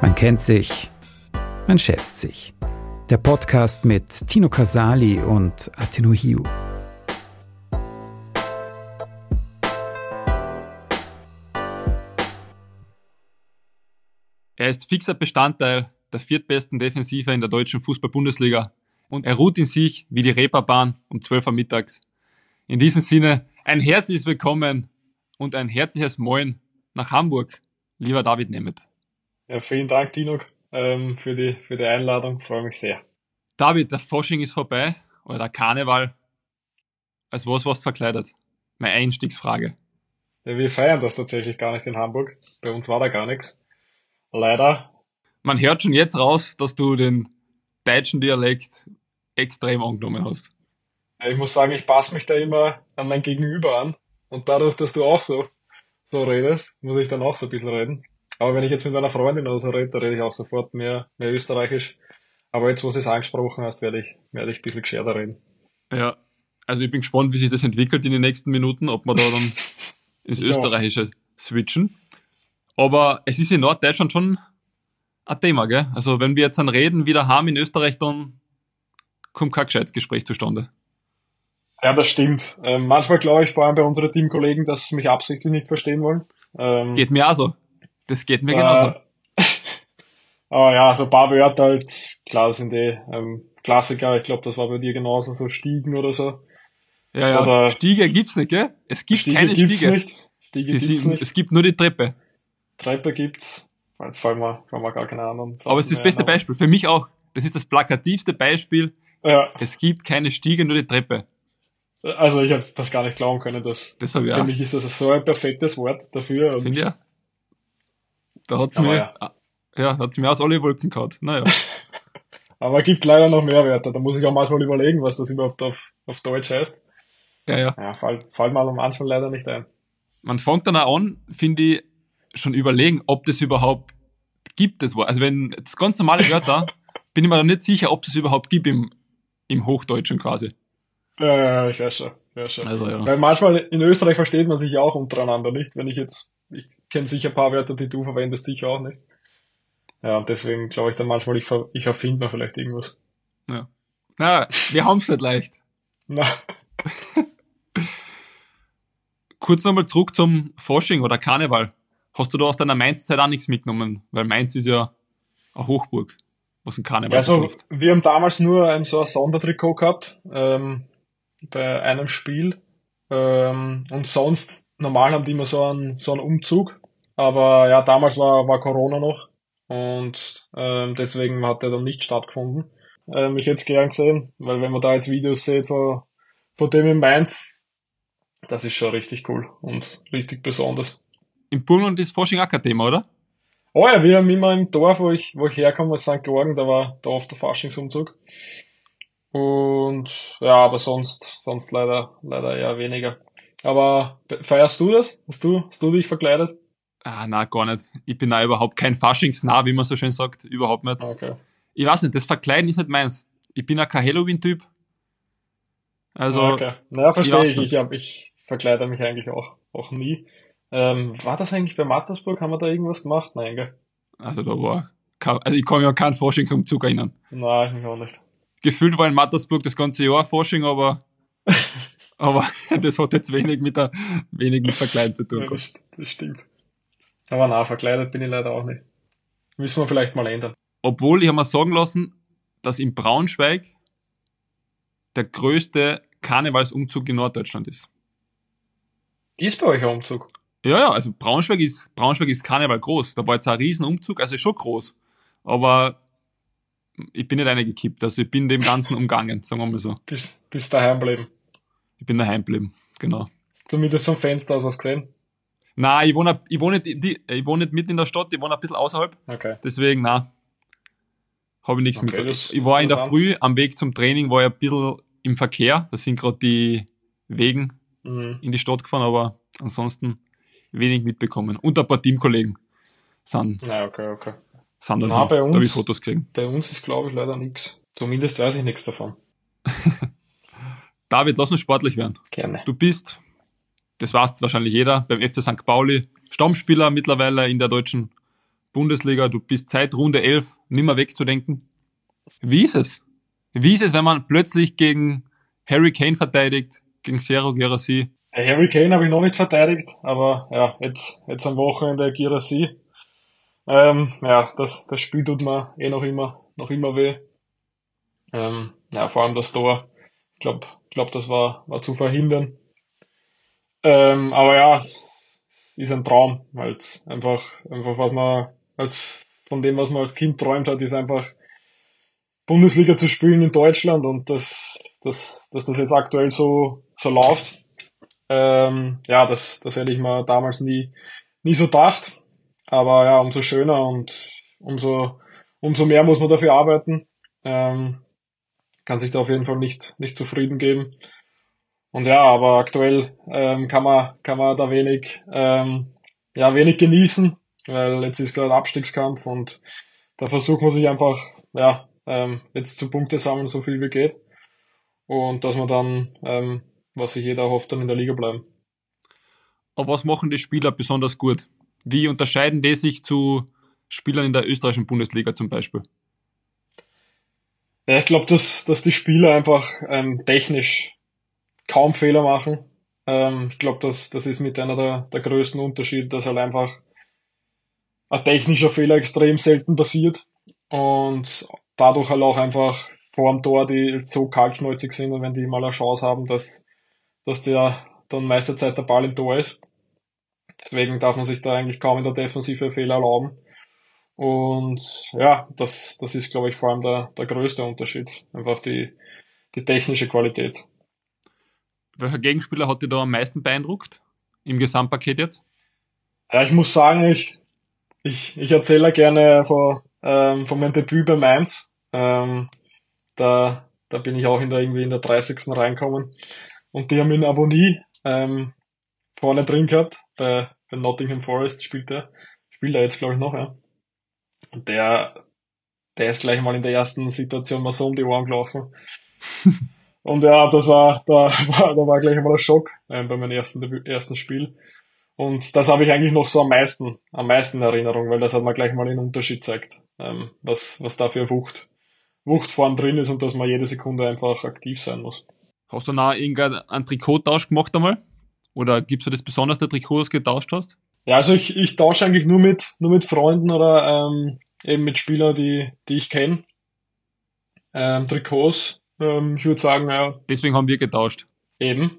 Man kennt sich, man schätzt sich. Der Podcast mit Tino Casali und Ateno Hiu. Er ist fixer Bestandteil der viertbesten Defensive in der deutschen Fußball-Bundesliga und er ruht in sich wie die Reeperbahn um 12 Uhr mittags. In diesem Sinne ein herzliches Willkommen und ein herzliches Moin nach Hamburg, lieber David Nemeth. Ja, vielen Dank, Tino, für die Einladung. Freue mich sehr. David, der Fasching ist vorbei, oder der Karneval. Als was warst du verkleidet? Meine Einstiegsfrage. Ja, wir feiern das tatsächlich gar nicht in Hamburg. Bei uns war da gar nichts. Leider. Man hört schon jetzt raus, dass du den deutschen Dialekt extrem angenommen hast. Ja, ich muss sagen, ich passe mich da immer an mein Gegenüber an. Und dadurch, dass du auch so redest, muss ich dann auch so ein bisschen reden. Aber wenn ich jetzt mit meiner Freundin oder so rede, da rede ich auch sofort mehr österreichisch. Aber jetzt, wo du es angesprochen hast, werde ich ein bisschen geschärter reden. Ja, also ich bin gespannt, wie sich das entwickelt in den nächsten Minuten, ob wir da dann ins Österreichische switchen. Aber es ist in Norddeutschland schon ein Thema, gell? Also wenn wir jetzt dann reden, wieder haben in Österreich, dann kommt kein gescheites Gespräch zustande. Ja, das stimmt. Manchmal glaube ich, vor allem bei unseren Teamkollegen, dass sie mich absichtlich nicht verstehen wollen. Geht mir auch so. Das geht mir genauso. Aber ja, so ein paar Wörter halt, klar, das sind Klassiker. Ich glaube, das war bei dir genauso, so Stiegen oder so. Ja, oder Stiege gibt's nicht, gell? Es gibt keine Stiege. Stiege gibt's nicht. Es gibt nur die Treppe. Treppe gibt's. Jetzt fallen wir gar keine anderen Sachen. Aber es ist das beste Beispiel. Für mich auch. Das ist das plakativste Beispiel. Ja. Es gibt keine Stiege, nur die Treppe. Also ich habe das gar nicht glauben können. Für mich ist das so ein perfektes Wort dafür. Finde ja. Da hat's mir aus alle Wolken gehauen. Naja. Aber es gibt leider noch mehr Wörter. Da muss ich auch manchmal überlegen, was das überhaupt auf Deutsch heißt. Ja, fällt mir manchmal leider nicht ein. Man fängt dann auch an, finde ich, schon überlegen, ob das überhaupt gibt. Das Wort. Also wenn das ganz normale Wörter, bin ich mir dann nicht sicher, ob es überhaupt gibt im Hochdeutschen quasi. Ja, ich weiß schon. Also, ja. Weil manchmal in Österreich versteht man sich ja auch untereinander nicht. Ich kenne sicher ein paar Wörter, die du verwendest, sicher auch nicht. Ja, und deswegen glaube ich dann manchmal, ich erfinde mir vielleicht irgendwas. Ja. Na, wir haben es nicht leicht. Na. Kurz nochmal zurück zum Fasching oder Karneval. Hast du da aus deiner Mainz-Zeit auch nichts mitgenommen? Weil Mainz ist ja eine Hochburg, was den Karneval betrifft. Wir haben damals nur so ein Sondertrikot gehabt, bei einem Spiel. Und sonst, normal haben die immer so einen Umzug. Aber ja, damals war Corona noch. Und deswegen hat der dann nicht stattgefunden. Ich hätte es gern gesehen, weil wenn man da jetzt Videos sieht von dem in Mainz, das ist schon richtig cool und richtig besonders. Im Burgenland ist Fasching auch kein Thema, oder? Oh ja, wir haben immer im Dorf, wo ich herkomme, aus St. Georgen, da war da oft der Faschingsumzug. Und ja, aber sonst leider eher weniger. Aber feierst du das? Hast du dich verkleidet? Nein, gar nicht. Ich bin da überhaupt kein Faschingsnah, wie man so schön sagt. Überhaupt nicht. Okay. Ich weiß nicht, das Verkleiden ist nicht meins. Ich bin auch kein Halloween-Typ. Also. Okay. Naja, verstehe ich. Ich verkleide mich eigentlich auch nie. War das eigentlich bei Mattersburg? Haben wir da irgendwas gemacht? Nein, gell? Also da war ich kann mich an keinen Faschingsumzug erinnern. Nein, ich mich auch nicht. Gefühlt war in Mattersburg das ganze Jahr Fasching, aber das hat jetzt wenig mit Verkleiden zu tun. Ja, das stimmt. Aber nein, verkleidet bin ich leider auch nicht. Müssen wir vielleicht mal ändern. Obwohl, ich habe mir sagen lassen, dass in Braunschweig der größte Karnevalsumzug in Norddeutschland ist. Ist bei euch ein Umzug? Ja, also Braunschweig ist Karneval groß. Da war jetzt ein Riesenumzug, also ist schon groß. Aber ich bin nicht reingekippt, also ich bin dem Ganzen umgangen, sagen wir mal so. Bist daheim geblieben? Ich bin daheim geblieben, genau. Zumindest vom Fenster aus was gesehen? Nein, ich wohne nicht mitten in der Stadt, ich wohne ein bisschen außerhalb. Okay. Deswegen, nein, habe ich nichts mitgekriegt. Ich war in der Früh am Weg zum Training, war ich ein bisschen im Verkehr. Da sind gerade die Wegen in die Stadt gefahren, aber ansonsten wenig mitbekommen. Und ein paar Teamkollegen sind okay. Sind dann bei uns, da habe ich Fotos gesehen. Bei uns ist, glaube ich, leider nichts. Zumindest weiß ich nichts davon. David, lass uns sportlich werden. Gerne. Du bist, das weiß wahrscheinlich jeder, beim FC St. Pauli Stammspieler mittlerweile in der deutschen Bundesliga, du bist seit Runde 11 nimmer wegzudenken. Wie ist es? Wie ist es, wenn man plötzlich gegen Harry Kane verteidigt, gegen Serhou Guirassy? Harry Kane habe ich noch nicht verteidigt, aber ja, jetzt am Wochenende Guirassy. Ja, das Spiel tut mir noch immer weh. Ja, vor allem das Tor. Ich glaub, das war zu verhindern. Aber ja, es ist ein Traum, halt einfach was man von dem, was man als Kind träumt hat, ist einfach Bundesliga zu spielen in Deutschland und dass das jetzt aktuell so läuft. Ja, das hätte ich mir damals nie so gedacht. Aber ja, umso schöner und umso mehr muss man dafür arbeiten. Kann sich da auf jeden Fall nicht zufrieden geben. Und ja, aber aktuell kann man da wenig genießen, weil jetzt ist gerade Abstiegskampf und da versucht man sich einfach jetzt zu Punkte sammeln, so viel wie geht. Und dass man dann, was sich jeder hofft, dann in der Liga bleiben. Aber was machen die Spieler besonders gut? Wie unterscheiden die sich zu Spielern in der österreichischen Bundesliga zum Beispiel? Ja, ich glaube, dass die Spieler einfach technisch kaum Fehler machen. Ich glaube, das ist mit einer der größten Unterschiede, dass halt einfach ein technischer Fehler extrem selten passiert und dadurch halt auch einfach vor dem Tor, die so kaltschnäuzig sind und wenn die mal eine Chance haben, dass der dann meiste Zeit der Ball im Tor ist. Deswegen darf man sich da eigentlich kaum in der Defensive Fehler erlauben. Und ja, das ist, glaube ich, vor allem der größte Unterschied. Einfach die technische Qualität. Welcher Gegenspieler hat dich da am meisten beeindruckt? Im Gesamtpaket jetzt? Ja, ich muss sagen, ich erzähle gerne von meinem Debüt bei Mainz. Da bin ich auch irgendwie in der 30. reinkommen. Und die haben in Avonie vorne drin gehabt. Bei Nottingham Forest spielt er jetzt, glaube ich, noch, ja. Und der ist gleich mal in der ersten Situation mal so um die Ohren gelaufen. Und ja, da war gleich mal ein Schock bei meinem ersten Spiel. Und das habe ich eigentlich noch so am meisten in Erinnerung, weil das hat mir gleich mal einen Unterschied zeigt, was da für Wucht vorn drin ist und dass man jede Sekunde einfach aktiv sein muss. Hast du noch irgendeinen Trikottausch gemacht einmal? Oder gibst du das besonders der Trikot, das du getauscht hast? Ja, also ich tausche eigentlich nur mit Freunden oder eben mit Spielern, die ich kenne. Trikots, ich würde sagen, ja. Deswegen haben wir getauscht. Eben.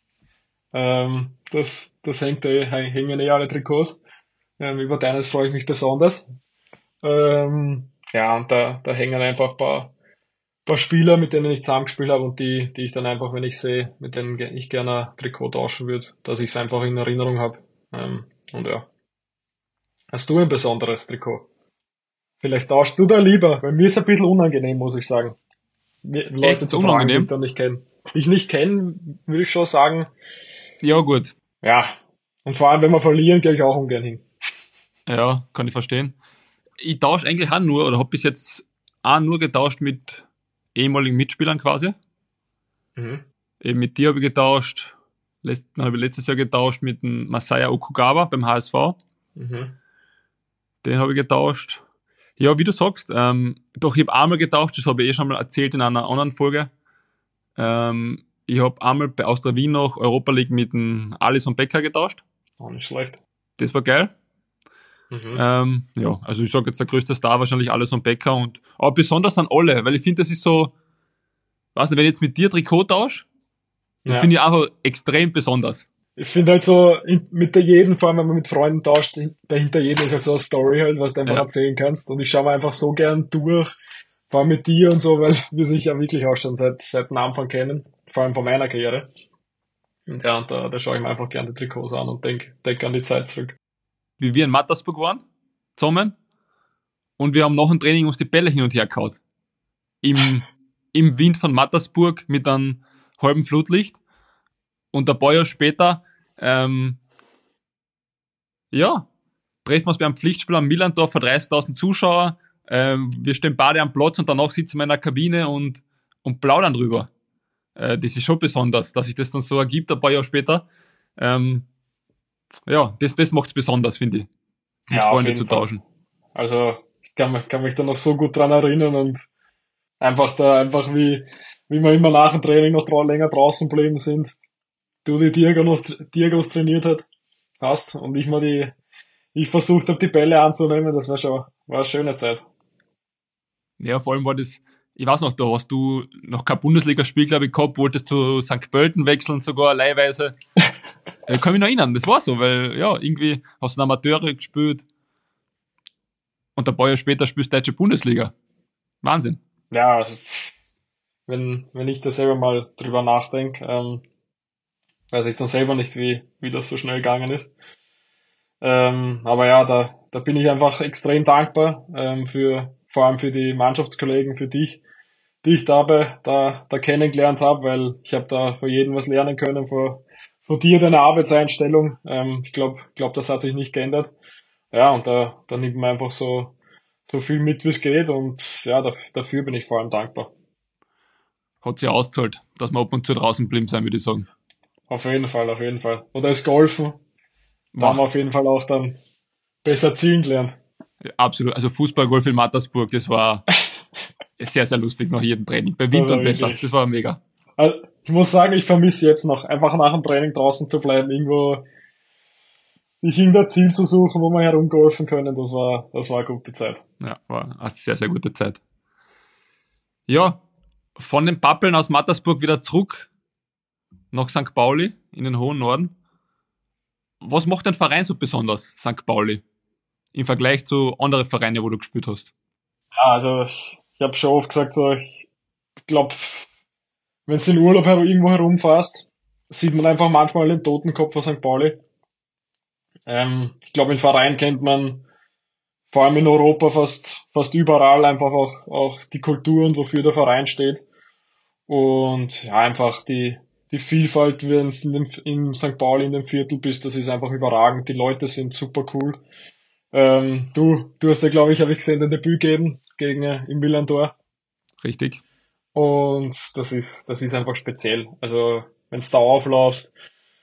Das hängen alle Trikots. Über deines freue ich mich besonders. Ja, und da hängen einfach ein paar Spieler, mit denen ich zusammengespielt habe und die ich dann einfach, wenn ich sehe, mit denen ich gerne ein Trikot tauschen würde, dass ich es einfach in Erinnerung habe. Und ja. Hast du ein besonderes Trikot? Vielleicht tauschst du da lieber, weil mir ist ein bisschen unangenehm, muss ich sagen. Leute zu fragen, die ich dann nicht kenne. Die ich nicht kenne, würde ich schon sagen. Ja, gut. Ja. Und vor allem, wenn wir verlieren, gehe ich auch ungern hin. Ja, kann ich verstehen. Ich tausche eigentlich auch nur, oder habe bis jetzt auch nur getauscht mit ehemaligen Mitspielern quasi. Mhm. Eben mit dir habe ich getauscht. Habe ich letztes Jahr getauscht mit dem Masaya Okugawa beim HSV. Mhm. Den habe ich getauscht. Ja, wie du sagst, doch, ich habe einmal getauscht, das habe ich schon mal erzählt in einer anderen Folge. Ich habe einmal bei Austria Wien noch Europa League mit dem Alisson Becker getauscht. Auch nicht schlecht. Das war geil. Mhm. Ja, also ich sage jetzt, der größte Star wahrscheinlich Alisson Becker aber besonders an alle, weil ich finde, das ist so, weiß nicht, wenn ich jetzt mit dir Trikot tausche, das finde ich einfach extrem besonders. Ich finde halt so, mit jedem, vor allem wenn man mit Freunden tauscht, dahinter jedem ist halt so eine Story halt, was du einfach erzählen kannst. Und ich schaue mir einfach so gern durch, vor allem mit dir und so, weil wir sich ja wirklich auch schon seit dem Anfang kennen, vor allem von meiner Karriere. Und ja, und da schaue ich mir einfach gern die Trikots an und denk an die Zeit zurück. Wie wir in Mattersburg waren, zusammen, und wir haben nach dem Training uns die Bälle hin und her gehauen. Im Wind von Mattersburg mit einem halben Flutlicht. Und ein paar Jahre später, treffen wir uns beim Pflichtspiel am Millandorf vor 30.000 Zuschauer. Wir stehen beide am Platz und danach sitzen wir in einer Kabine und plaudern drüber. Das ist schon besonders, dass sich das dann so ergibt, ein paar Jahre später. Das macht es besonders, finde ich, mit Freunden zu tauschen. Also ich kann mich da noch so gut dran erinnern und einfach wie wir immer nach dem Training noch länger draußen geblieben sind. Du die Diagos trainiert hast und ich versucht habe, die Bälle anzunehmen, das war eine schöne Zeit. Ja, vor allem war das, ich weiß noch, da hast du noch kein Bundesligaspiel, glaube ich, gehabt, wolltest zu St. Pölten wechseln, sogar leihweise. Ich kann mich noch erinnern, das war so, weil, ja, irgendwie hast du Amateure gespielt und ein paar Jahre später spielst du deutsche Bundesliga. Wahnsinn. Ja, also, wenn ich da selber mal drüber nachdenke, weiß ich dann selber nicht, wie das so schnell gegangen ist. Aber ja, da bin ich einfach extrem dankbar, vor allem für die Mannschaftskollegen, für dich, die ich da kennengelernt habe, weil ich habe da von jedem was lernen können, von dir, deine Arbeitseinstellung. Ich glaub, das hat sich nicht geändert. Ja, und da nimmt man einfach so viel mit, wie es geht, und ja, dafür bin ich vor allem dankbar. Hat sich ausgezahlt, dass wir ab und zu draußen blieben sein, würde ich sagen. Auf jeden Fall, auf jeden Fall. Oder das Golfen, da haben Wow. wir auf jeden Fall auch dann besser zielen gelernt. Absolut. Also Fußball, Golf in Mattersburg, das war sehr, sehr lustig nach jedem Training. Bei Das Wind war und Wetter. wirklich. Das war mega. Also, ich muss sagen, ich vermisse jetzt noch, einfach nach dem Training draußen zu bleiben, irgendwo sich irgendein Ziel zu suchen, wo wir herumgolfen können. Das war eine gute Zeit. Ja, war eine sehr, sehr gute Zeit. Ja, von den Pappeln aus Mattersburg wieder zurück nach St. Pauli in den hohen Norden. Was macht den Verein so besonders, St. Pauli, im Vergleich zu anderen Vereinen, wo du gespielt hast? Ja, also ich habe schon oft gesagt, so ich glaube, wenn du in Urlaub irgendwo herumfährst, sieht man einfach manchmal den Totenkopf von St. Pauli. Ich glaube, den Verein kennt man vor allem in Europa fast überall, einfach auch die Kultur und wofür der Verein steht. Und ja, einfach die Vielfalt, wenn du in St. Pauli in dem Viertel bist, das ist einfach überragend. Die Leute sind super cool. Du hast ja, glaube ich, habe ich gesehen, dein Debüt gegeben gegen im Millantor. Richtig? Und das ist einfach speziell. Also, wenn du da auflaufst,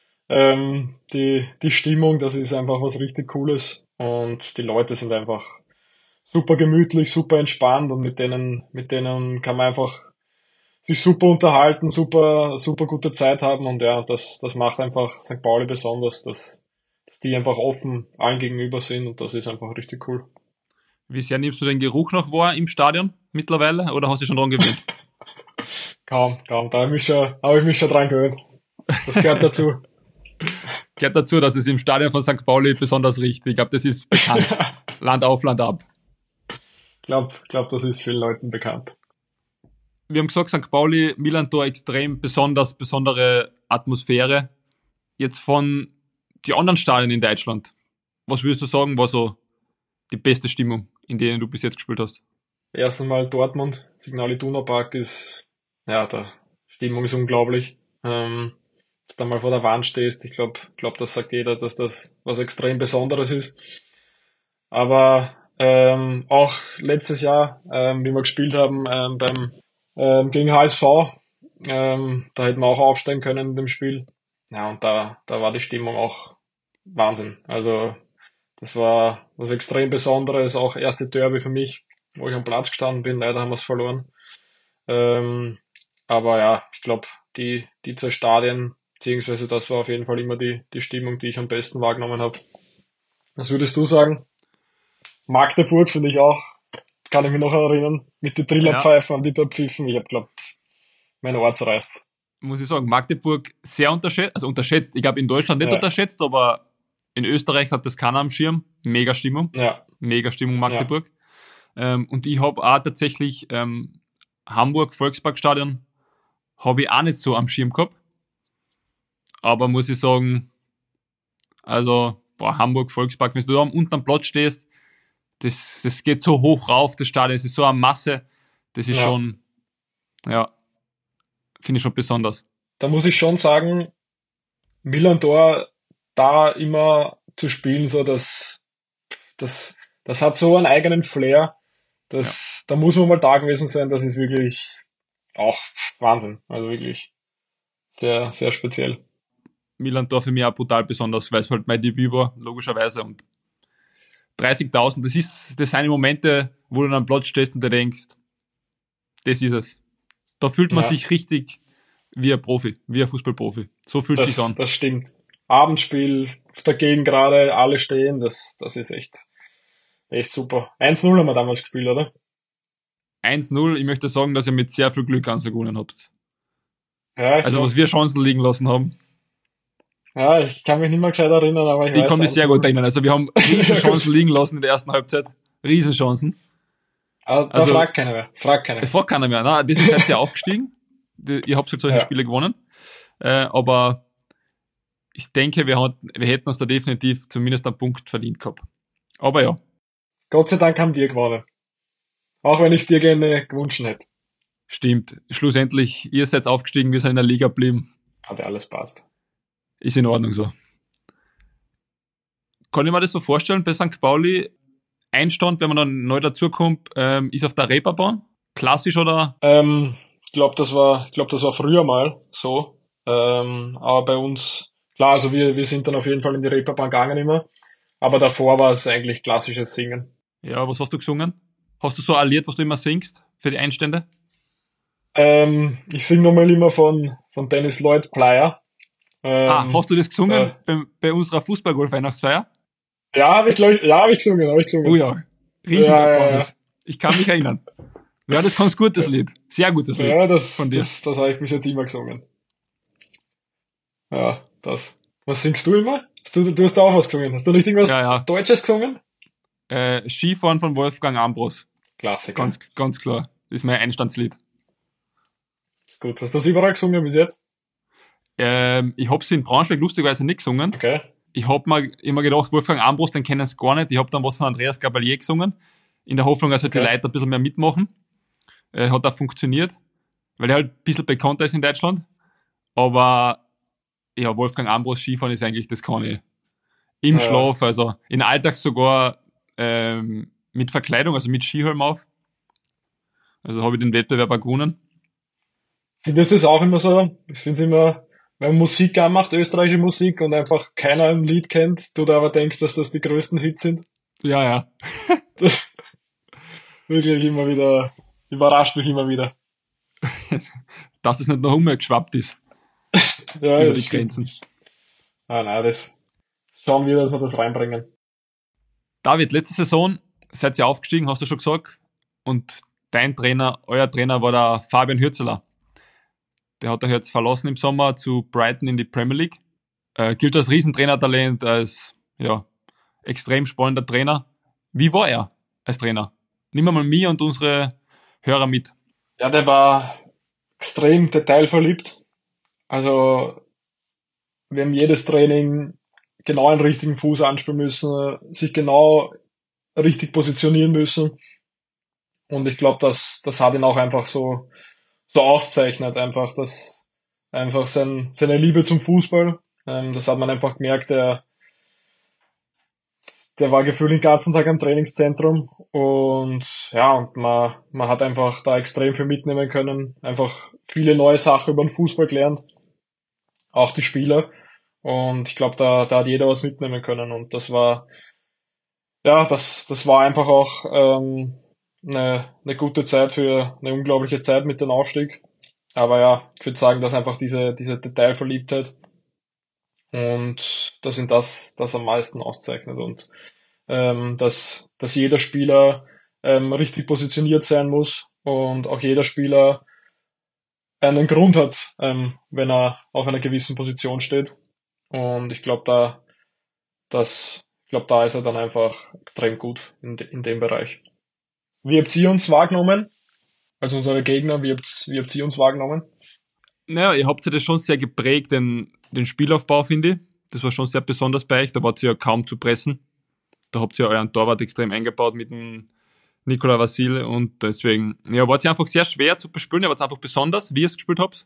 die Stimmung, das ist einfach was richtig Cooles. Und die Leute sind einfach super gemütlich, super entspannt, und mit denen kann man einfach sich super unterhalten, super gute Zeit haben, und ja, das macht einfach St. Pauli besonders, dass die einfach offen allen gegenüber sind, und das ist einfach richtig cool. Wie sehr nimmst du den Geruch noch wahr im Stadion mittlerweile oder hast du dich schon dran gewöhnt? Kaum, hab ich mich schon dran gewöhnt. Das gehört dazu. Gehört dazu, dass es im Stadion von St. Pauli besonders riecht. Ich glaube, das ist bekannt. Land auf, Land ab. Glaub, das ist vielen Leuten bekannt. Wir haben gesagt, St. Pauli, Millantor extrem besondere Atmosphäre. Jetzt von die anderen Stadien in Deutschland. Was würdest du sagen, war so die beste Stimmung, in der du bis jetzt gespielt hast? Erst einmal Dortmund, Signal Iduna Park ist, ja, der Stimmung ist unglaublich. Dass du mal vor der Wand stehst, ich glaub, das sagt jeder, dass das was extrem Besonderes ist. Aber auch letztes Jahr, wie wir gespielt haben, gegen HSV, da hätten wir auch aufsteigen können in dem Spiel. Ja, und da war die Stimmung auch Wahnsinn. Also das war was extrem Besonderes, auch erste Derby für mich, wo ich am Platz gestanden bin. Leider haben wir es verloren. Aber ja, ich glaube, die zwei Stadien, beziehungsweise das war auf jeden Fall immer die Stimmung, die ich am besten wahrgenommen habe. Was würdest du sagen? Magdeburg finde ich auch, kann ich mich noch erinnern, mit den Ja, Trillerpfeifen haben die da pfiffen. Ich hab glaubt, mein Ohr zerreißt. muss ich sagen, Magdeburg sehr unterschätzt, also unterschätzt. Ich glaube, in Deutschland nicht Ja, unterschätzt, aber in Österreich hat das keiner am Schirm. ja, Mega Stimmung ja. Magdeburg. Und ich habe auch tatsächlich Hamburg Volksparkstadion habe ich auch nicht so am Schirm gehabt. Aber muss ich sagen, also Hamburg Volkspark, wenn du da unten am Platz stehst, das geht so hoch rauf, das Stadion, es ist so eine Masse, das ist Ja. schon, ja, finde ich schon besonders. Da muss ich schon sagen, Millantor da immer zu spielen, so das hat so einen eigenen Flair. Ja. Da muss man mal da gewesen sein, das ist wirklich auch Wahnsinn. Also wirklich sehr, sehr speziell. Milan Tor für mich auch brutal besonders, weil es halt mein Debüt war, logischerweise. Und 30.000, das sind die Momente, wo du dann am Platz stehst und dir denkst, das ist es. Da fühlt man sich richtig wie ein Profi, wie ein Fußballprofi. So fühlt sich's an. Das stimmt. Abendspiel, dagegen gerade alle stehen, das ist echt super. 1-0 haben wir damals gespielt, oder? 1-0, ich möchte sagen, dass ihr mit sehr viel Glück gewonnen habt. Ja, also was wir Chancen liegen lassen haben. Ja, ich kann mich nicht mehr gescheit erinnern, aber ich kann mich sehr gut erinnern. Also wir haben riesen Chancen liegen lassen in der ersten Halbzeit. Riesenchancen. Aber da fragt keiner mehr. Es fragt keiner mehr. Nein, deswegen seid ihr aufgestiegen. Ihr habt halt solche Spiele gewonnen. Aber ich denke, wir hätten uns da definitiv zumindest einen Punkt verdient gehabt. Aber ja. Gott sei Dank haben wir gewonnen. Auch wenn ich es dir gerne gewünscht hätte. Stimmt. Schlussendlich, ihr seid aufgestiegen, wir sind in der Liga geblieben. Aber alles passt. Ist in Ordnung so. Kann ich mir das so vorstellen, bei St. Pauli, Einstand, wenn man dann neu dazukommt, ist auf der Reeperbahn? Klassisch oder? Ich glaube, das war früher mal so. Aber bei uns, klar, also wir sind dann auf jeden Fall in die Reeperbahn gegangen immer. Aber davor war es eigentlich klassisches Singen. Ja, was hast du gesungen? Hast du so ein Lied, was du immer singst für die Einstände? Ich singe nochmal immer von Dennis Lloyd Playa. Hast du das gesungen bei unserer Fußball-Golf-Weihnachtsfeier? Ja, habe ich gesungen. Oh ja, Riesenerfolg. Ja. Ich kann mich erinnern. Ja, das kannst gut, das Lied. Sehr gutes Lied. Ja, das habe ich bis jetzt immer gesungen. Ja, das. Was singst du immer? Du hast auch was gesungen. Hast du nicht irgendwas Deutsches gesungen? Skifahren von Wolfgang Ambros. Klassiker. Ganz klar. Das ist mein Einstandslied. Gut, hast du das überall gesungen bis jetzt? Ich hab's in Braunschweig lustigerweise nicht gesungen. Okay. Ich hab mir immer gedacht, Wolfgang Ambros, den kennen sie gar nicht. Ich hab dann was von Andreas Gabalier gesungen. In der Hoffnung, dass halt die Leute ein bisschen mehr mitmachen. Hat auch funktioniert. Weil er halt ein bisschen bekannter ist in Deutschland. Aber ja, Wolfgang Ambros Skifahren ist eigentlich, das kann ich. Im Schlaf, also in Alltag sogar mit Verkleidung, also mit Skihelm auf. Also habe ich den Wettbewerb auch gewonnen. Findest du das auch immer so? Ich finde es immer, wenn man Musik anmacht, österreichische Musik, und einfach keiner ein Lied kennt, du da aber denkst, dass das die größten Hits sind. Ja. Wirklich immer wieder, überrascht mich immer wieder. Dass das nicht noch umgeschwappt ist. Ja, über die Grenzen. Nein, das schauen wir, dass wir das reinbringen. David, letzte Saison seid ihr aufgestiegen, hast du schon gesagt. Und euer Trainer war der Fabian Hürzeler. Der hat euch jetzt verlassen im Sommer zu Brighton in die Premier League. Gilt als Riesentrainertalent, als extrem spannender Trainer. Wie war er als Trainer? Nimm mal mich und unsere Hörer mit. Ja, der war extrem detailverliebt. Also wir haben jedes Training genau einen richtigen Fuß anspielen müssen, sich genau richtig positionieren müssen. Und ich glaube, das hat ihn auch einfach so auszeichnet, einfach seine Liebe zum Fußball. Das hat man einfach gemerkt, der war gefühlt den ganzen Tag am Trainingszentrum, und man hat einfach da extrem viel mitnehmen können, einfach viele neue Sachen über den Fußball gelernt, auch die Spieler, und ich glaube, da hat jeder was mitnehmen können, und das war einfach auch eine gute Zeit, für eine unglaubliche Zeit mit dem Aufstieg. Aber ja, ich würde sagen, dass einfach diese Detailverliebtheit und das am meisten auszeichnet, und dass jeder Spieler richtig positioniert sein muss, und auch jeder Spieler einen Grund hat, wenn er auf einer gewissen Position steht. Und ich glaube, da ist er dann einfach extrem gut in dem Bereich. Wie habt ihr uns wahrgenommen? Also unsere Gegner, wie habt ihr uns wahrgenommen? Naja, ihr habt ja das schon sehr geprägt, den Spielaufbau, finde ich. Das war schon sehr besonders bei euch. Da wart ihr ja kaum zu pressen. Da habt ihr euren Torwart extrem eingebaut mit dem Nikola Vasile, und deswegen, ja, wart ihr einfach sehr schwer zu bespielen. Ihr wart einfach besonders, wie ihr es gespielt habt.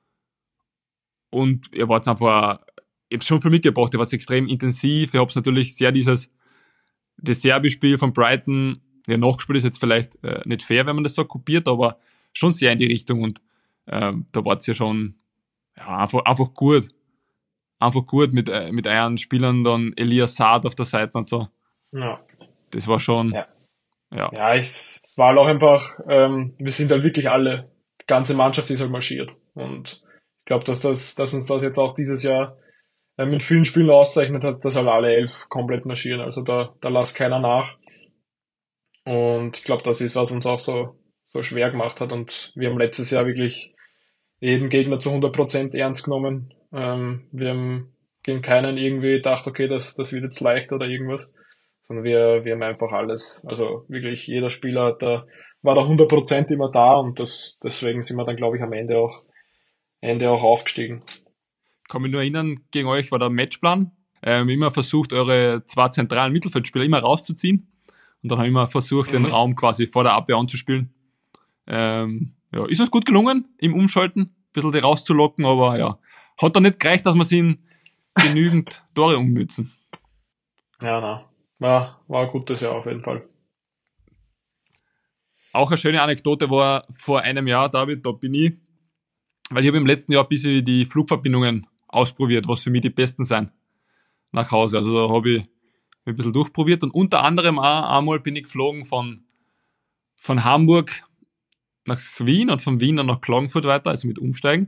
Und ihr wart einfach, ihr habt schon viel mitgebracht. Ihr wart extrem intensiv. Ihr habt natürlich sehr das Derby-Spiel von Brighton, ja, nachgespielt ist jetzt vielleicht nicht fair, wenn man das so kopiert, aber schon sehr in die Richtung, und da wart ihr schon einfach gut. Einfach gut mit euren Spielern, dann Elias Saad auf der Seite und so. Ja. Das war schon, Ja. ja. Ja, es war halt auch einfach, wir sind halt wirklich alle, die ganze Mannschaft ist halt marschiert. Und ich glaube, dass uns das jetzt auch dieses Jahr mit vielen Spielen auszeichnet hat, dass halt alle 11 komplett marschieren. Also da lässt keiner nach. Und ich glaube, das ist, was uns auch so schwer gemacht hat. Und wir haben letztes Jahr wirklich jeden Gegner zu 100% ernst genommen. Wir haben gegen keinen irgendwie gedacht, okay, das wird jetzt leicht oder irgendwas. Sondern wir haben einfach alles, also wirklich jeder Spieler war da 100% immer da und deswegen sind wir dann, glaube ich, am Ende auch aufgestiegen. Kann mich nur erinnern, gegen euch war der Matchplan. Immer versucht, eure zwei zentralen Mittelfeldspieler immer rauszuziehen. Und dann haben wir immer versucht, den Raum quasi vor der Abwehr anzuspielen. Ja, ist uns gut gelungen im Umschalten, ein bisschen die rauszulocken, aber ja, hat dann nicht gereicht, dass wir sie in genügend Tore ummützen. Ja, na, war ein gutes Jahr auf jeden Fall. Auch eine schöne Anekdote war vor einem Jahr, David, da bin ich, weil ich habe im letzten Jahr ein bisschen die Flugverbindungen ausprobiert, was für mich die besten sind nach Hause. Also da habe ich ein bisschen durchprobiert und unter anderem auch einmal bin ich geflogen von Hamburg nach Wien und von Wien dann nach Klagenfurt weiter, also mit Umsteigen.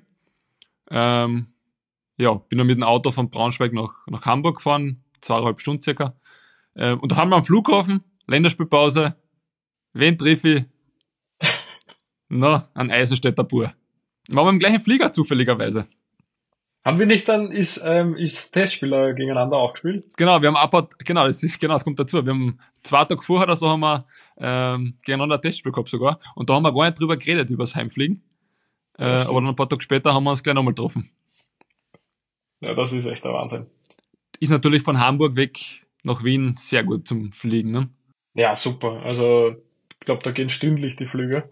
Ja, bin dann mit dem Auto von Braunschweig nach Hamburg gefahren, 2,5 Stunden circa. Und da haben wir am Flughafen, Länderspielpause, wen triff ich? Na, ein Eisenstädter Bur. Waren wir im gleichen Flieger, zufälligerweise. Haben wir nicht dann, ist Testspieler gegeneinander auch gespielt? Genau, wir haben das kommt dazu. Wir haben 2 Tage vorher oder so haben wir gegeneinander ein Testspiel gehabt sogar. Und da haben wir gar nicht drüber geredet, über das Heimfliegen. Aber dann ein paar Tage später haben wir uns gleich nochmal getroffen. Ja, das ist echt der Wahnsinn. Ist natürlich von Hamburg weg nach Wien sehr gut zum Fliegen, ne? Ja, super. Also, ich glaube, da gehen stündlich die Flüge.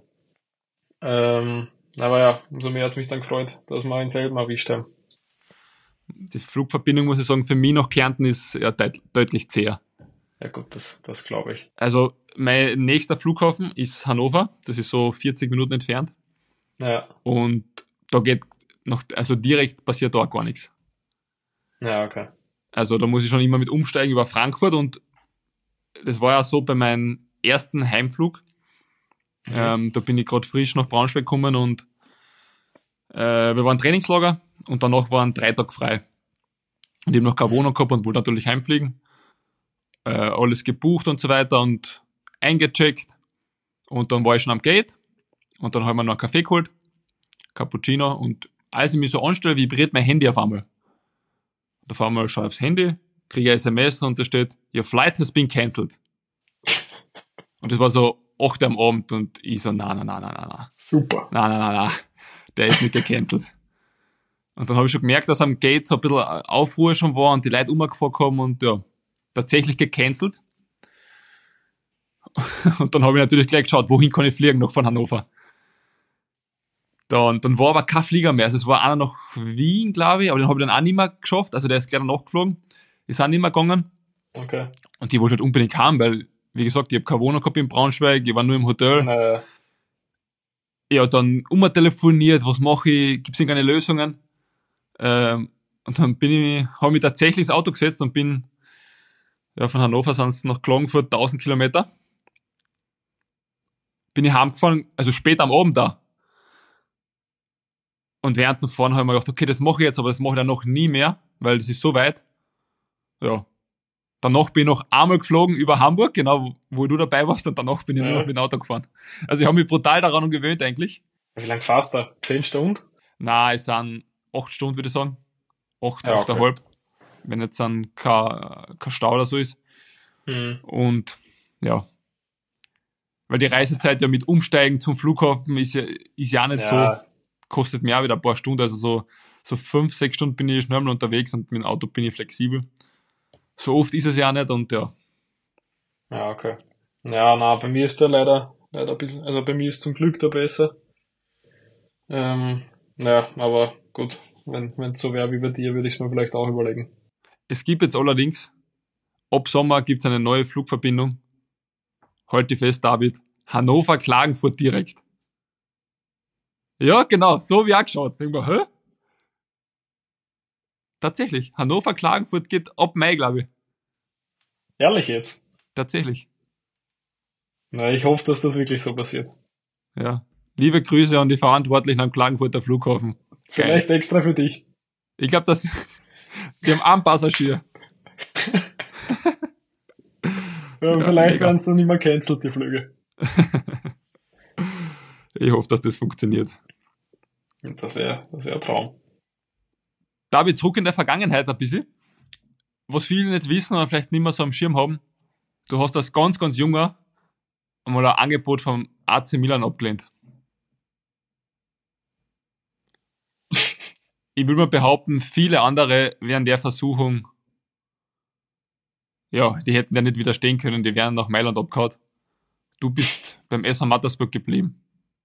Aber ja, umso mehr hat's mich dann gefreut, dass wir ihn selber erwischt haben. Die Flugverbindung, muss ich sagen, für mich nach Kärnten ist ja deutlich zäher. Ja gut, das glaube ich. Also mein nächster Flughafen ist Hannover, das ist so 40 Minuten entfernt. Ja, Und da geht also direkt passiert da auch gar nichts. ja, okay. Also da muss ich schon immer mit umsteigen über Frankfurt und das war ja so bei meinem ersten Heimflug. Da bin ich gerade frisch nach Braunschweig gekommen und wir waren Trainingslager und danach waren 3 Tage frei. Und ich habe noch keine Wohnung gehabt und wollte natürlich heimfliegen. Alles gebucht und so weiter und eingecheckt. Und dann war ich schon am Gate und dann haben wir noch einen Kaffee geholt, Cappuccino, und als ich mich so anstelle, vibriert mein Handy auf einmal. Und auf einmal schaue ich aufs Handy, kriege ein SMS und da steht, your flight has been cancelled. Und das war so 8 Uhr am Abend und ich so, na. Super. Na, der ist nicht gecancelt. Und dann habe ich schon gemerkt, dass am Gate so ein bisschen Aufruhr schon war und die Leute umgefahren haben und ja, tatsächlich gecancelt. Und dann habe ich natürlich gleich geschaut, wohin kann ich fliegen, noch von Hannover. Dann war aber kein Flieger mehr. Also es war einer nach Wien, glaube ich, aber den habe ich dann auch nicht mehr geschafft. Also der ist gleich danach geflogen. Ist auch nicht mehr gegangen. Okay. Und die wollte halt unbedingt haben, weil, wie gesagt, ich habe keine Wohnung gehabt in Braunschweig, ich war nur im Hotel. Ja, dann telefoniert, was mache ich, gibt es irgendeine Lösungen? Und dann habe ich mich tatsächlich ins Auto gesetzt und bin, ja, von Hannover sind es nach Klagenfurt 1000 Kilometer. Bin ich heimgefahren, also spät am Abend da. Und während dem Fahren habe ich mir gedacht, okay, das mache ich jetzt, aber das mache ich dann noch nie mehr, weil das ist so weit. Ja. Danach bin ich noch einmal geflogen über Hamburg, genau, wo du dabei warst, und danach bin ich nur noch mit dem Auto gefahren. Also ich habe mich brutal daran gewöhnt eigentlich. Wie lange fährst du? 10 Stunden? Nein, es sind 8 Stunden, würde ich sagen. 8, Ja, 8,5. okay. Wenn jetzt dann kein Stau oder so ist. Und ja. Weil die Reisezeit ja mit Umsteigen zum Flughafen ist ja nicht so, kostet mir auch wieder ein paar Stunden. Also so 5, 6 Stunden bin ich schnell mal unterwegs und mit dem Auto bin ich flexibel. So oft ist es ja nicht und ja. Ja, okay. Ja, na, bei mir ist der leider ein bisschen, also bei mir ist zum Glück der besser. Ja, aber gut, wenn es so wäre wie bei dir, würde ich es mir vielleicht auch überlegen. Es gibt jetzt allerdings, ab Sommer gibt es eine neue Flugverbindung. Halt die fest, David. Hannover-Klagenfurt direkt. Ja, genau, so habe ich auch geschaut. Denk mal, hä? Tatsächlich, Hannover-Klagenfurt geht ab Mai, glaube ich. Ehrlich jetzt? Tatsächlich. Na, ich hoffe, dass das wirklich so passiert. Ja. Liebe Grüße an die Verantwortlichen am Klagenfurter Flughafen. Geil. Vielleicht extra für dich. Ich glaube, die haben einen Passagier. Ja, vielleicht werden es dann nicht mehr cancelled, die Flüge. Ich hoffe, dass das funktioniert. Das wäre ein Traum. Da habe ich zurück in der Vergangenheit ein bisschen. Was viele nicht wissen oder vielleicht nicht mehr so am Schirm haben. Du hast als ganz, ganz junger einmal ein Angebot vom AC Milan abgelehnt. Ich will mal behaupten, viele andere wären der Versuchung, ja, die hätten ja nicht widerstehen können, die wären nach Mailand abgehauen. Du bist beim SV Mattersburg geblieben.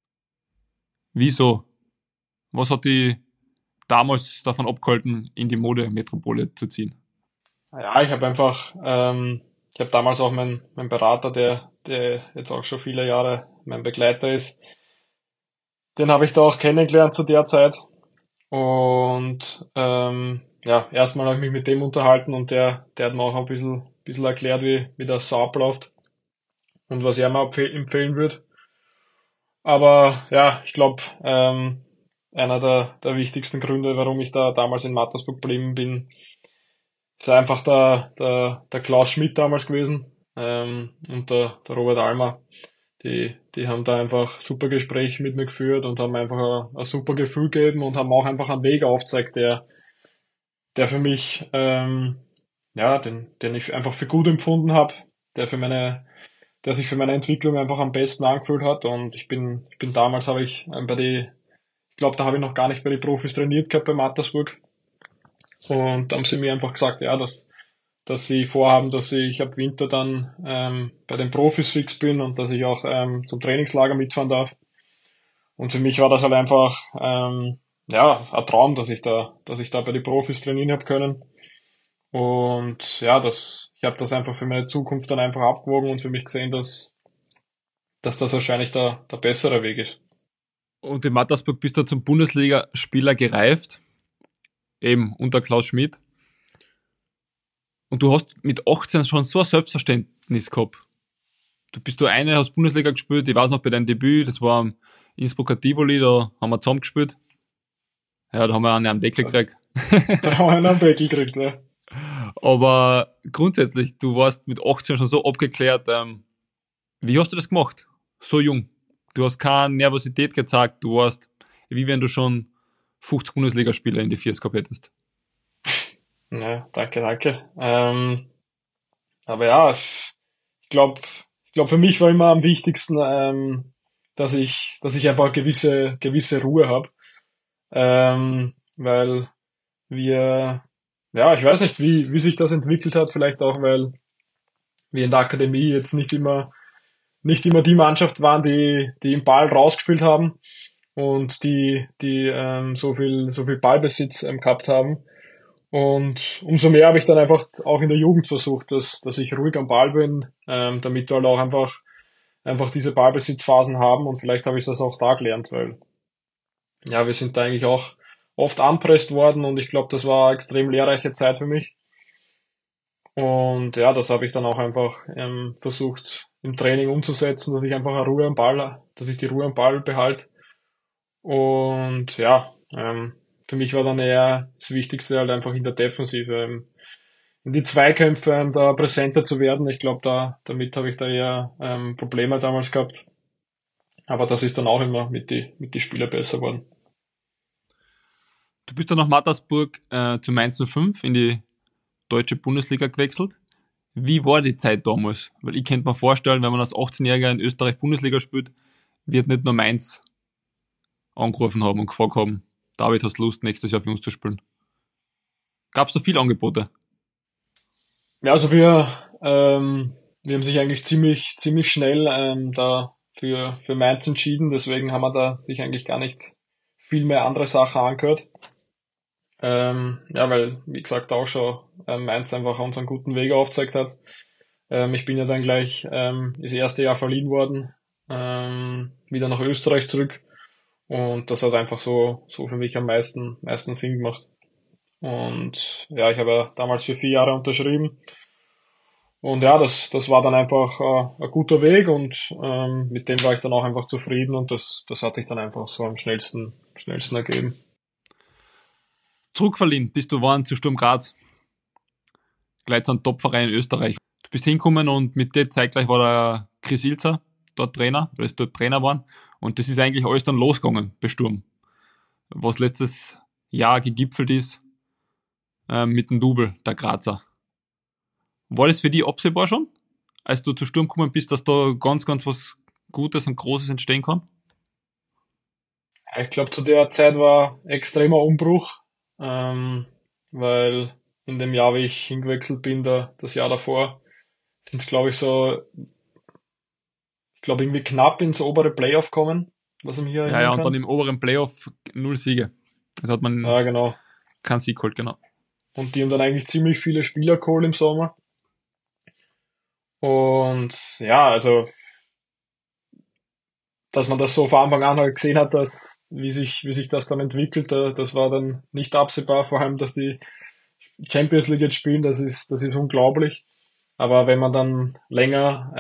Wieso? Was hat die damals davon abgehalten, in die Modemetropole zu ziehen? Ja, ich habe einfach, ich habe damals auch meinen Berater, der jetzt auch schon viele Jahre mein Begleiter ist, den habe ich da auch kennengelernt zu der Zeit. Und ja, erstmal habe ich mich mit dem unterhalten und der hat mir auch ein bisschen erklärt, wie das so abläuft und was er mir empfehlen würde. Aber ja, ich glaube, einer der wichtigsten Gründe, warum ich da damals in Mattersburg geblieben bin, ist einfach der Klaus Schmidt damals gewesen, und der Robert Almer. Die haben da einfach super Gespräche mit mir geführt und haben einfach ein super Gefühl gegeben und haben auch einfach einen Weg aufgezeigt, der für mich, ja, den ich einfach für gut empfunden habe, der sich für meine Entwicklung einfach am besten angefühlt hat. Und ich bin damals habe ich ich glaube, da habe ich noch gar nicht bei den Profis trainiert gehabt bei Mattersburg. Und da haben sie mir einfach gesagt, ja, dass sie vorhaben, dass ich ab Winter dann bei den Profis fix bin und dass ich auch zum Trainingslager mitfahren darf. Und für mich war das halt einfach ja, ein Traum, dass ich da bei den Profis trainieren habe können. Und ja, ich habe das einfach für meine Zukunft dann einfach abgewogen und für mich gesehen, dass das wahrscheinlich der bessere Weg ist. Und in Mattersburg bist du zum Bundesligaspieler gereift, eben unter Klaus Schmidt. Und du hast mit 18 schon so ein Selbstverständnis gehabt. Du bist hast Bundesliga gespielt, ich weiß noch bei deinem Debüt, das war am Innsbrucker Tivoli, da haben wir zusammen gespielt. Ja, da haben wir einen am Deckel gekriegt. Da haben wir einen am Deckel gekriegt, ja. Aber grundsätzlich, du warst mit 18 schon so abgeklärt. Wie hast du das gemacht? So jung. Du hast keine Nervosität gezeigt. Du warst, wie wenn du schon 50 Bundesligaspieler in die Viers gehabt hättest. Ja, danke. Aber ja, ich glaube, für mich war immer am wichtigsten, dass ich einfach eine gewisse Ruhe habe. Weil ja, ich weiß nicht, wie sich das entwickelt hat, vielleicht auch, weil wir in der Akademie jetzt nicht immer die Mannschaft waren, die den Ball rausgespielt haben und die so viel Ballbesitz gehabt haben. Und umso mehr habe ich dann einfach auch in der Jugend versucht, dass ich ruhig am Ball bin, damit wir halt auch einfach diese Ballbesitzphasen haben, und vielleicht habe ich das auch da gelernt, weil ja, wir sind da eigentlich auch oft anpresst worden und ich glaube, das war eine extrem lehrreiche Zeit für mich. Und ja, das habe ich dann auch einfach versucht im Training umzusetzen, dass ich einfach dass ich die Ruhe am Ball behalte. Und ja, für mich war dann eher das Wichtigste halt einfach in der Defensive, in die Zweikämpfe da präsenter zu werden. Ich glaube, damit habe ich da eher Probleme damals gehabt. Aber das ist dann auch immer mit die Spieler besser geworden. Du bist dann nach Mattersburg zu Mainz 05 in die deutsche Bundesliga gewechselt. Wie war die Zeit damals? Weil ich könnte mir vorstellen, wenn man als 18-Jähriger in Österreich Bundesliga spielt, wird nicht nur Mainz angerufen haben und gefragt haben, David, hast du Lust, nächstes Jahr für uns zu spielen? Gab es da viele Angebote? Ja, also wir haben sich eigentlich ziemlich schnell da für Mainz entschieden, deswegen haben wir da sich eigentlich gar nicht viel mehr andere Sachen angehört. Ja, weil, wie gesagt, auch schon Mainz einfach uns einen guten Weg aufgezeigt hat. Ich bin ja dann gleich das erste Jahr verliehen worden, wieder nach Österreich zurück. Und das hat einfach so für mich am meisten Sinn gemacht. Und ja, ich habe ja damals für 4 Jahre unterschrieben. Und ja, das war dann einfach ein guter Weg und mit dem war ich dann auch einfach zufrieden und das hat sich dann einfach so am schnellsten ergeben. Zurückverliehen bist du geworden zu Sturm Graz. Gleich zu einem Top-Verein in Österreich. Du bist hingekommen und mit dir zeitgleich war der Chris Ilzer dort Trainer, oder ist dort Trainer geworden. Und das ist eigentlich alles dann losgegangen bei Sturm. Was letztes Jahr gegipfelt ist mit dem Double der Grazer. War das für dich absehbar schon, als du zu Sturm gekommen bist, dass da ganz, ganz was Gutes und Großes entstehen kann? Ich glaube, zu der Zeit war extremer Umbruch, weil in dem Jahr, wie ich hingewechselt bin, das Jahr davor, sind es, glaube ich, irgendwie knapp ins obere Playoff kommen, was ich mich hier erinnern Ja, und kann. dann im oberen Playoff 0 Siege. Da hat man Ja, genau. keinen Sieg geholt, genau. Und die haben dann eigentlich ziemlich viele Spieler geholt im Sommer. Und ja, also, dass man das so von Anfang an halt gesehen hat, wie sich das dann entwickelt, das war dann nicht absehbar, vor allem, dass die Champions League jetzt spielen, das ist unglaublich. Aber wenn man dann länger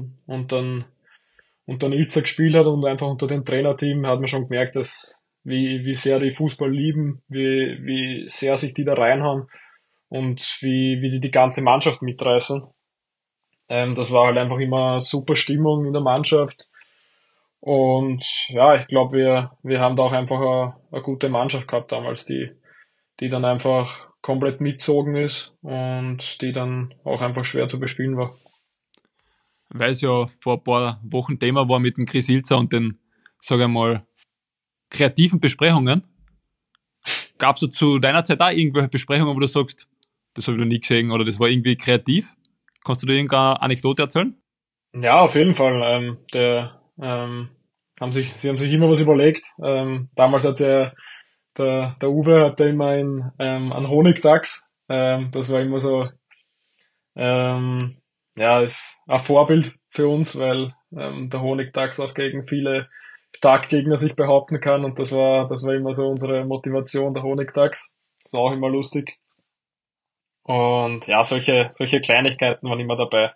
unter Ilza gespielt hat und einfach unter dem Trainerteam, hat man schon gemerkt, dass wie sehr die Fußball lieben, wie sehr sich die da reinhauen und wie die ganze Mannschaft mitreißen. Das war halt einfach immer super Stimmung in der Mannschaft. Und ja, ich glaube, wir haben da auch einfach eine gute Mannschaft gehabt damals, die dann einfach komplett mitzogen ist und die dann auch einfach schwer zu bespielen war. Weil es ja vor ein paar Wochen Thema war mit dem Chris Ilzer und den, sage ich mal, kreativen Besprechungen. Gab es zu deiner Zeit auch irgendwelche Besprechungen, wo du sagst, das habe ich noch nie gesehen oder das war irgendwie kreativ? Kannst du dir irgendeine Anekdote erzählen? Ja, auf jeden Fall. Sie haben sich immer was überlegt. Damals hat der Uwe hatte immer einen Honigdachs. Das war immer so, ja, ist ein Vorbild für uns, weil der Honigdachs auch gegen viele Starkgegner sich behaupten kann und das war immer so unsere Motivation, der Honigdachs. Das war auch immer lustig. Und ja, solche Kleinigkeiten waren immer dabei,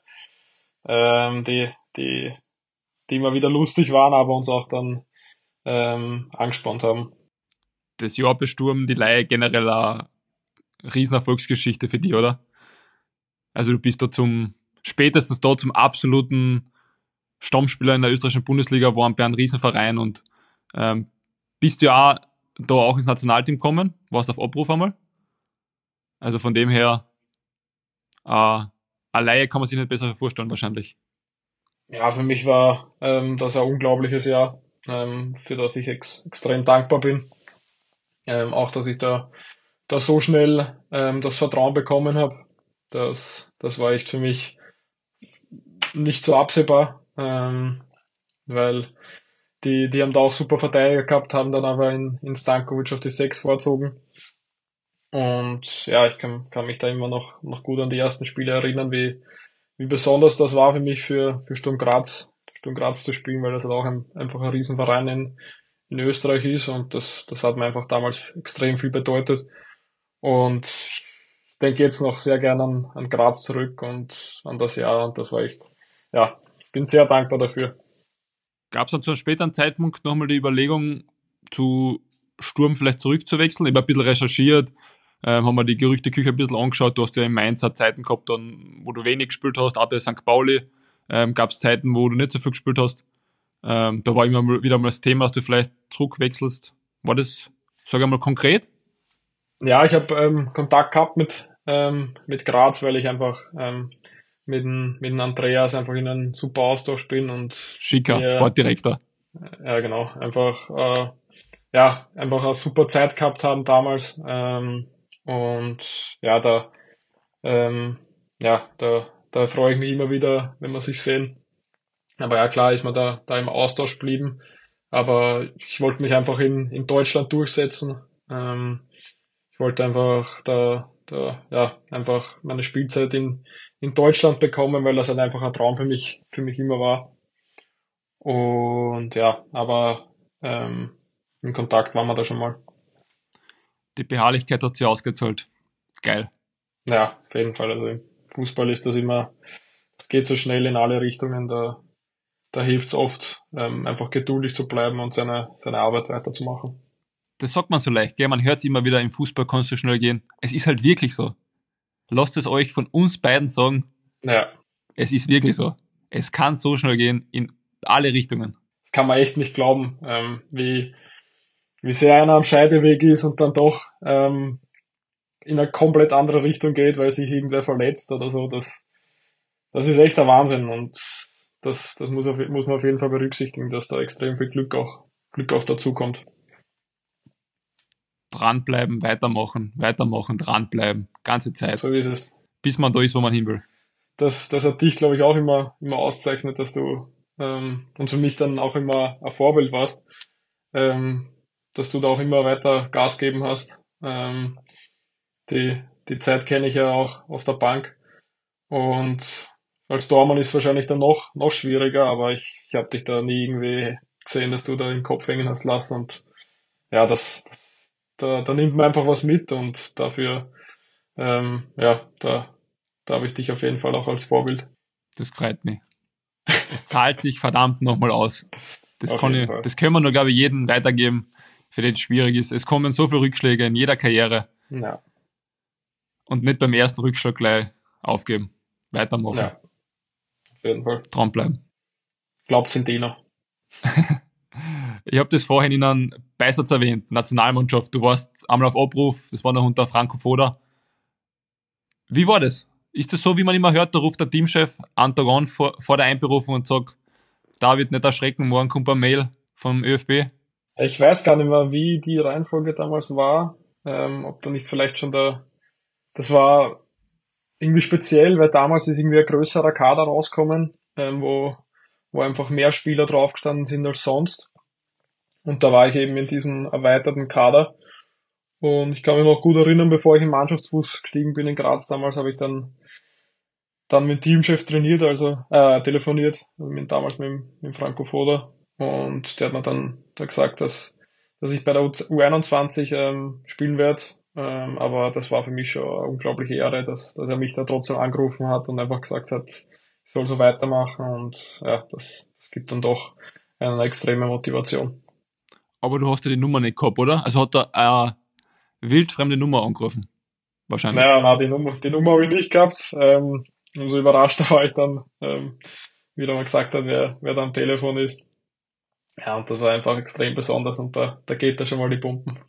die immer wieder lustig waren, aber uns auch dann angespannt haben. Das Jahr bei Sturm, die Leihe generell eine Riesenerfolgsgeschichte für dich, oder? Also du bist da spätestens da zum absoluten Stammspieler in der österreichischen Bundesliga geworden bei einem Riesenverein und bist du ja auch ins Nationalteam gekommen, warst auf Abruf einmal. Also von dem her, eine Leihe kann man sich nicht besser vorstellen wahrscheinlich. Ja, für mich war das ein unglaubliches Jahr, für das ich extrem dankbar bin. Auch, dass ich da so schnell das Vertrauen bekommen habe. Das war echt für mich nicht so absehbar, weil die haben da auch super Verteidiger gehabt, haben dann aber in Stankovic auf die 6 vorzogen. Und ja, ich kann mich da immer noch gut an die ersten Spiele erinnern, wie besonders das war für mich für Sturm Graz zu spielen, weil das halt auch einfach ein Riesenverein in Österreich ist und das hat mir einfach damals extrem viel bedeutet. Und ich denke jetzt noch sehr gern an Graz zurück und an das Jahr und das war echt, ja, ich bin sehr dankbar dafür. Gab es dann zu einem späteren Zeitpunkt nochmal die Überlegung, zu Sturm vielleicht zurückzuwechseln? Ich habe ein bisschen recherchiert, haben wir die Gerüchteküche ein bisschen angeschaut. Du hast ja in Mainz auch Zeiten gehabt, dann, wo du wenig gespielt hast, auch bei St. Pauli gab es Zeiten, wo du nicht so viel gespielt hast. Da war immer wieder mal das Thema, dass du vielleicht zurückwechselst. War das, sag ich mal, konkret? Ja, ich habe Kontakt gehabt mit Graz, weil ich einfach mit dem Andreas einfach in einem super Austausch bin und Schicker, wir, Sportdirektor. ja genau, ja, einfach eine super Zeit gehabt haben damals. Und ja, ähm, da freue ich mich immer wieder, wenn wir sich sehen. Aber ja, klar ist man da im Austausch geblieben. Aber ich wollte mich einfach in Deutschland durchsetzen. Ich wollte einfach ja, einfach meine Spielzeit in Deutschland bekommen, weil das halt einfach ein Traum für mich immer war. Und ja, aber in Kontakt waren wir da schon mal. Die Beharrlichkeit hat sich ausgezahlt. Geil. Ja, auf jeden Fall. Also im Fußball ist das immer geht so schnell in alle Richtungen, da hilft es oft, einfach geduldig zu bleiben und seine Arbeit weiterzumachen. Das sagt man so leicht, gell? Man hört es immer wieder, im Fußball kannst du schnell gehen. Es ist halt wirklich so. Lasst es euch von uns beiden sagen, Ja, es ist wirklich so. Es kann so schnell gehen in alle Richtungen. das kann man echt nicht glauben, wie sehr einer am Scheideweg ist und dann doch in eine komplett andere Richtung geht, weil sich irgendwer verletzt oder so. Das ist echt der Wahnsinn und das muss man auf jeden Fall berücksichtigen, dass da extrem viel Glück auch dazu kommt. Dranbleiben, weitermachen, dranbleiben. Ganze Zeit. So ist es. Bis man da ist, wo man hin will. Das hat dich, glaube ich, auch immer auszeichnet, dass du und für mich dann auch immer ein Vorbild warst, dass du da auch immer weiter Gas geben hast. Die Zeit kenne ich ja auch auf der Bank und als Tormann ist es wahrscheinlich dann noch schwieriger, aber ich habe dich da nie irgendwie gesehen, dass du da den Kopf hängen hast lassen und ja, da nimmt man einfach was mit und dafür, da habe ich dich auf jeden Fall auch als Vorbild. Das freut mich. Es zahlt sich verdammt nochmal aus. Das Auf jeden Fall. das können wir nur, glaube ich, jedem weitergeben, für den es schwierig ist. Es kommen so viele Rückschläge in jeder Karriere Ja, und nicht beim ersten Rückschlag gleich aufgeben. Weitermachen. ja, auf jeden Fall. Dranbleiben. Glaubt's in Dino. Ich habe das vorhin in einem Beisatz erwähnt, Nationalmannschaft. Du warst einmal auf Abruf, das war noch unter Franco Foda. Wie war das? Ist das so, wie man immer hört, da ruft der Teamchef einen Tag an vor der Einberufung und sagt, David, nicht erschrecken, morgen kommt ein Mail vom ÖFB? Ich weiß gar nicht mehr, wie die Reihenfolge damals war, ob da nicht vielleicht schon das war irgendwie speziell, weil damals ist irgendwie ein größerer Kader rausgekommen, wo einfach mehr Spieler draufgestanden sind als sonst. Und da war ich eben in diesem erweiterten Kader. Und ich kann mich noch gut erinnern, bevor ich im Mannschaftsbus gestiegen bin in Graz, damals habe ich dann mit dem Teamchef trainiert, also telefoniert, damals mit dem Franco Foda. Und der hat mir dann da gesagt, dass ich bei der U21 spielen werde. Aber das war für mich schon eine unglaubliche Ehre, dass er mich da trotzdem angerufen hat und einfach gesagt hat, ich soll so weitermachen. Und ja, das gibt dann doch eine extreme Motivation. Aber du hast ja die Nummer nicht gehabt, oder? Also hat er eine wildfremde Nummer angerufen? Wahrscheinlich. Naja, na, die Nummer habe ich nicht gehabt. Umso überraschter war ich dann, wie er mal gesagt hat, wer da am Telefon ist. Ja, und das war einfach extrem besonders und da geht da schon mal die Pumpen.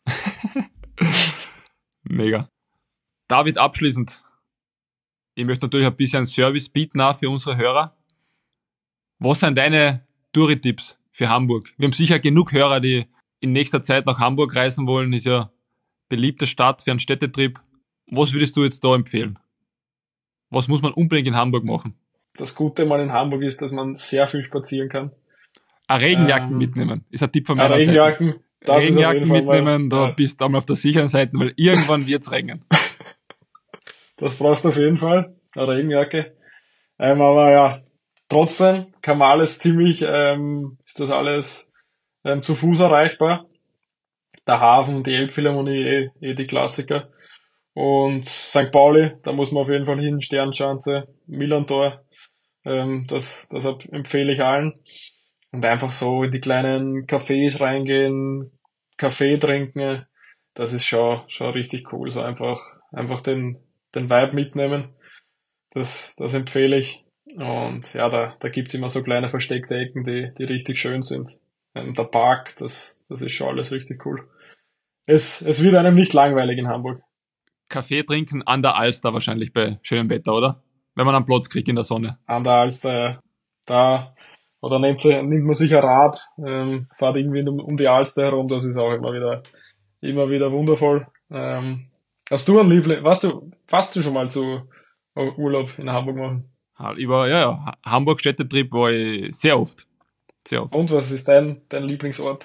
Mega. David, abschließend. Ich möchte natürlich ein bisschen Service bieten auch für unsere Hörer. Was sind deine Touri-Tipps für Hamburg? Wir haben sicher genug Hörer, die in nächster Zeit nach Hamburg reisen wollen. Ist ja beliebte Stadt für einen Städtetrip. Was würdest du jetzt da empfehlen? Was muss man unbedingt in Hamburg machen? Das Gute mal in Hamburg ist, dass man sehr viel spazieren kann. Eine Regenjacken mitnehmen, ist ein Tipp von meiner Regenjacken, Seite. das Regenjacken ist auf jeden Fall mitnehmen, da bist du einmal auf der sicheren Seite, weil irgendwann wird's regnen. Das brauchst du auf jeden Fall, eine Regenjacke. Aber ja, trotzdem kann man alles ist das alles zu Fuß erreichbar. Der Hafen, die Elbphilharmonie, die Klassiker. Und St. Pauli, da muss man auf jeden Fall hin, Sternschanze, Millantor, das empfehle ich allen. Und einfach so in die kleinen Cafés reingehen, Kaffee trinken, das ist schon richtig cool. So einfach den Vibe mitnehmen, das empfehle ich. Und ja, da gibt's immer so kleine versteckte Ecken, die richtig schön sind. Der Park, das ist schon alles richtig cool. Es wird einem nicht langweilig in Hamburg. Kaffee trinken an der Alster wahrscheinlich bei schönem Wetter, oder? Wenn man einen Platz kriegt in der Sonne. An der Alster, da, oder nimmt man sich ein Rad, fährt irgendwie um die Alster herum, das ist auch immer wieder wundervoll. Hast du einen Liebling, warst du schon mal zu Urlaub in Hamburg machen? Hamburg Städtetrip war ich sehr oft. Sehr oft. Und was ist dein Lieblingsort?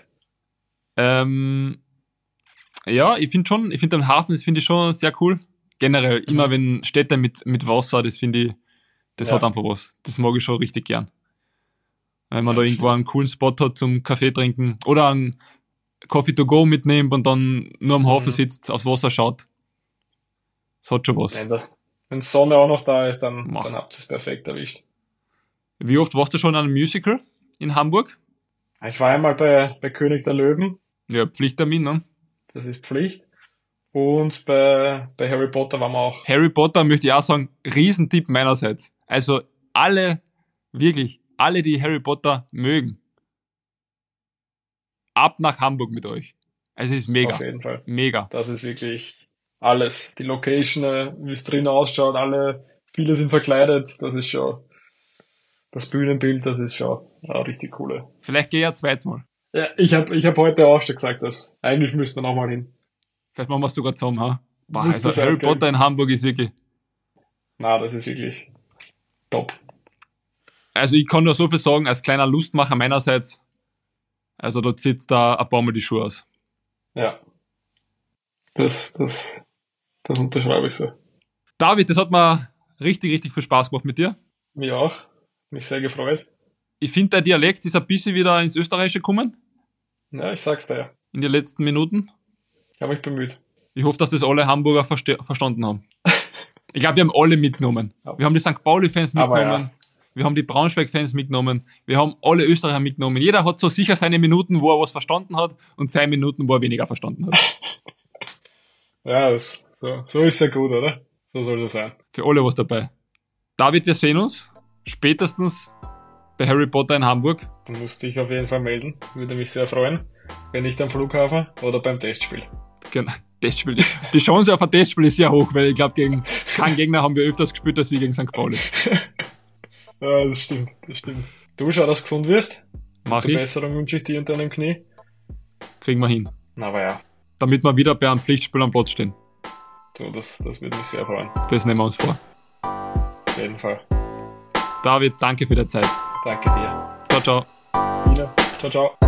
Ich finde den Hafen, das finde ich schon sehr cool. Generell, immer wenn Städte mit Wasser, das finde ich, das hat einfach was. Das mag ich schon richtig gern. Wenn man da irgendwo einen coolen Spot hat zum Kaffee trinken oder einen Coffee to go mitnimmt und dann nur am Hafen sitzt, aufs Wasser schaut. Das hat schon was. Nein, wenn Sonne auch noch da ist, dann Mach. habt ihr es perfekt erwischt. Wie oft warst du schon an einem Musical in Hamburg? Ich war einmal bei König der Löwen, Ja, Pflichttermin, ne? das ist Pflicht. Und bei Harry Potter waren wir auch. Harry Potter möchte ich auch sagen, Riesentipp meinerseits. Also wirklich, alle, die Harry Potter mögen, ab nach Hamburg mit euch. Also es ist mega. Auf jeden Fall. Mega. Das ist wirklich alles. Die Location, wie es drin ausschaut, viele sind verkleidet, das ist schon, das Bühnenbild, das ist schon eine richtig coole. Vielleicht gehe ich ja zweites Mal. Ja, ich hab heute auch schon gesagt, dass eigentlich müssten wir nochmal hin. Vielleicht machen wir es sogar zusammen, ha? Boah, Muss also Bescheid Harry geben. Potter in Hamburg ist wirklich... Na, das ist wirklich top. Also ich kann nur so viel sagen, als kleiner Lustmacher meinerseits, also da zieht da ein paar Mal die Schuhe aus. Ja. Das unterschreibe ich so. David, das hat mir richtig, richtig viel Spaß gemacht mit dir. Mir auch. Mich sehr gefreut. Ich finde, der Dialekt ist ein bisschen wieder ins Österreichische gekommen, Ja, ich sag's dir ja. in den letzten Minuten. Ich habe mich bemüht. Ich hoffe, dass das alle Hamburger verstanden haben. Ich glaube, wir haben alle mitgenommen. Wir haben die St. Pauli-Fans Aber mitgenommen. Wir haben die Braunschweig-Fans mitgenommen. Wir haben alle Österreicher mitgenommen. Jeder hat so sicher seine Minuten, wo er was verstanden hat und 2 Minuten, wo er weniger verstanden hat. Ja, so ist ja gut, oder? So soll das sein. Für alle was dabei. David, wir sehen uns spätestens bei Harry Potter in Hamburg. Du musst dich auf jeden Fall melden. Würde mich sehr freuen. Wenn nicht am Flughafen oder beim Testspiel. Genau. Testspiel. Die Chance auf ein Testspiel ist sehr hoch, weil ich glaube, gegen keinen Gegner haben wir öfters gespielt als wir gegen St. Pauli. Ja, das stimmt. Du, schau, dass du gesund wirst. Mach Gute ich. Besserung wünsche ich dir und deinem Knie. Kriegen wir hin. Na, aber ja, Damit wir wieder bei einem Pflichtspiel am Platz stehen. du, das würde mich sehr freuen. Das nehmen wir uns vor. Auf jeden Fall. David, danke für die Zeit. Danke dir. Ciao, ciao. Dina, ciao, ciao.